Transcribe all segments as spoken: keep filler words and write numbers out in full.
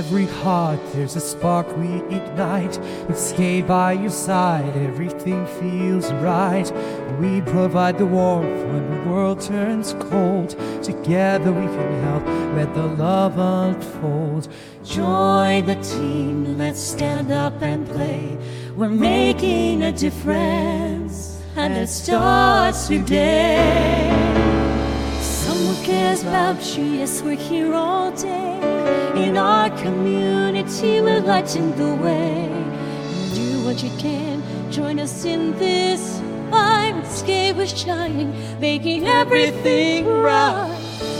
every heart there's a spark we ignite. With Skate by your side, everything feels right. We provide the warmth when the world turns cold. Together we can help, let the love unfold. Join the team, let's stand up and play. We're making a difference, and it starts today. Someone cares about you, yes, we're here all day. In our community, we're lighting the way. Do what you can, join us in this fight. Skate with shining, making everything right.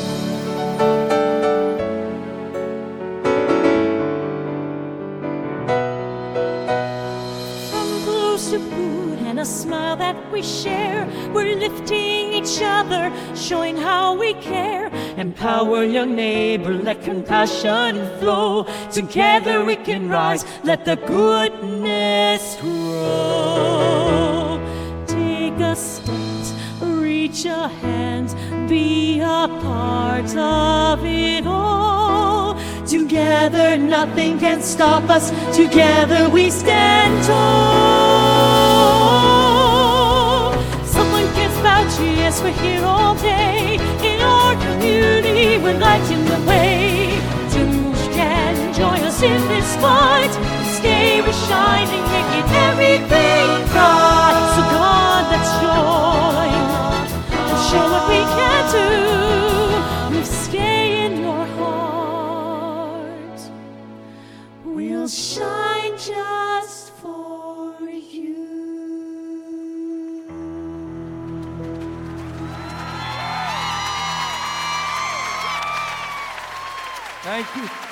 To food and a smile that we share, we're lifting each other, showing how we care. Empower your neighbor, let compassion flow. Together we can rise, let the goodness grow. Take a step, reach a hand, be a part of it all. Together nothing can stop us, together we stand tall. Someone cares about you, yes, we're here all day. In our community, we're lighting the way. Do what you can, join us in this fight. Stay with shining, making everything bright. So God, let's join and show what we can do. With Skate in your heart, we'll shine just for you. Thank you.